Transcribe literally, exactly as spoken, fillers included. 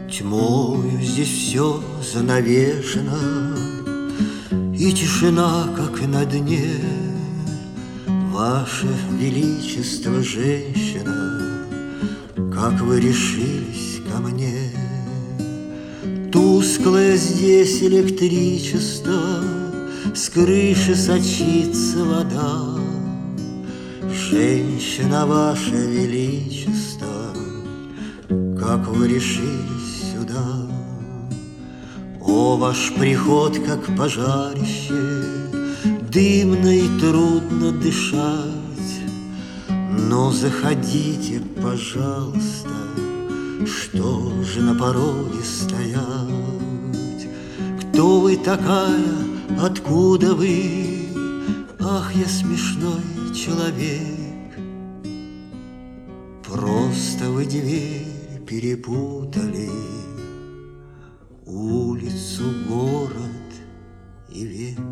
Тьмою здесь все занавешено, и тишина, как на дне. Ваше Величество, женщина, как вы решились ко мне? Тусклое здесь электричество, с крыши сочится вода. Женщина, Ваше Величество, как вы решились сюда? О, ваш приход, как пожарище, дымно и трудно дышать. Но заходите, пожалуйста, что же на пороге стоять? Кто вы такая, откуда вы? Ах, я смешной человек. Просто вы дверь перепутали, улицу, город и век.